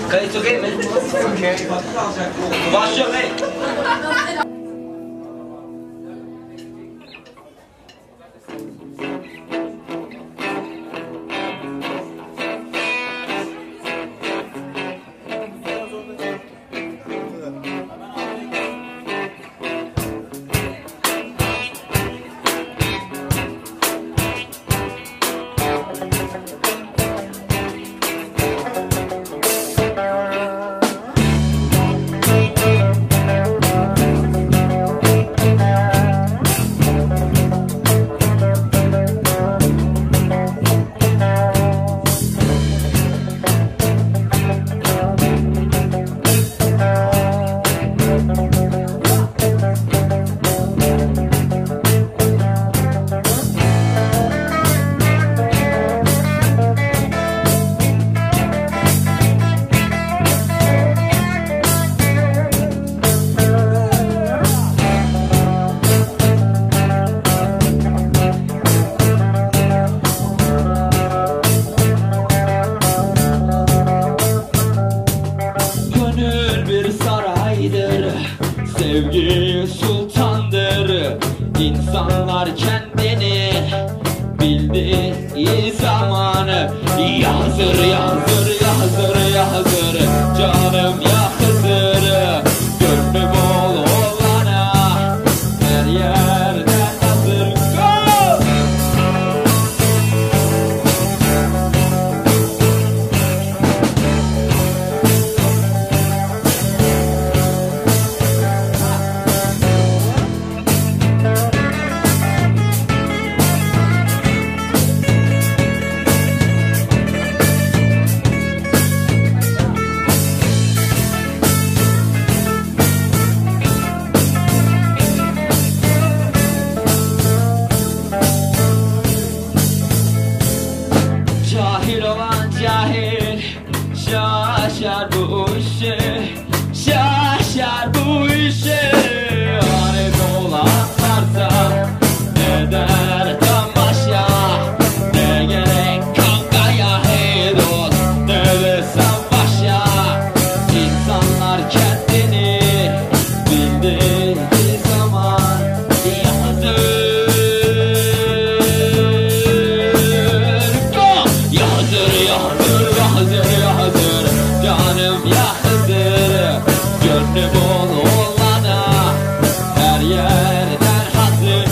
Kayıt okey mi? Okey. Başlıyorum hey. Sevgi sultandır. İnsanlar kendini bildiği zamanı yazır, yazır, yazır, yazır. Canım ya Hızır, gönlüm ol olana her yerden hazır. Go! Cahil olan cahil şaşar bu işe, şaşar bu işe. Alet olanlarsa ne der tamaşa, ne gerek kavgaya hey dost, ne de savaşa. İnsanlar kendini bildiği zaman yazır. Yazır, yazır, yazır, canım ya Hızır, gönlüm ol olana her yerden hazır.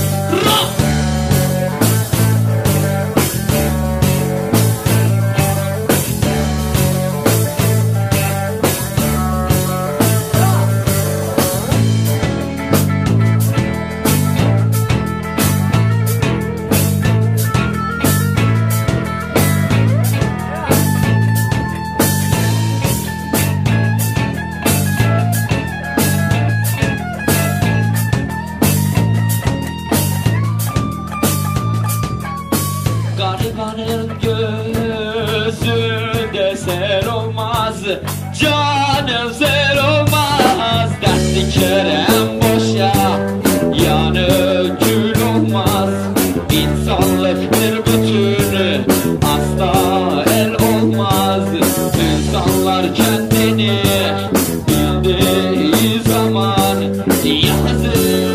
Garibanın gözünde ser olmaz, canım ser olmaz. Dertli Kerem boşa, yanı kül olmaz. İnsanlıktır bütünü, asla el olmaz. İnsanlar kendini bildiği zaman yazır.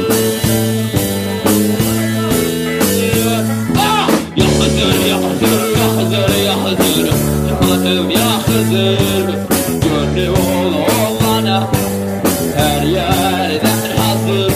Yazır, yazır, yazır, canım ya Hızır, gönlüm ol olana her yerden hazır.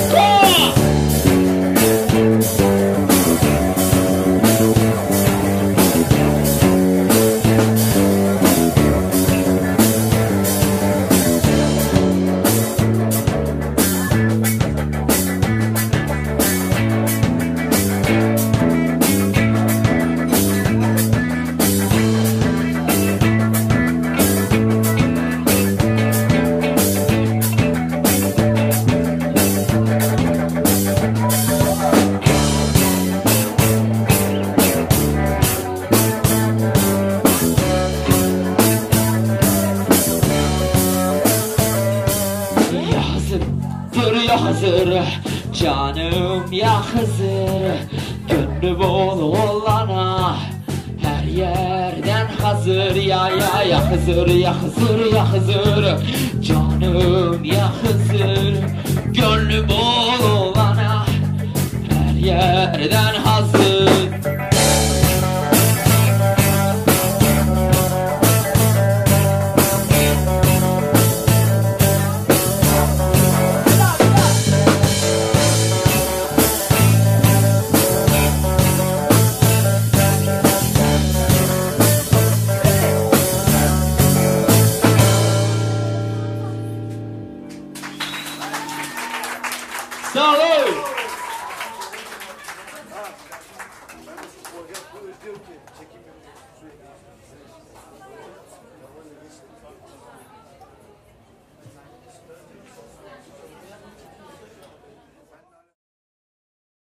Yazır, canım ya Hızır, gönlüm ol olana her yerden hazır. hazır ya Hızır ya Hızır ya Hızır. Canım ya Hızır, gönlüm olana her yerden hazır.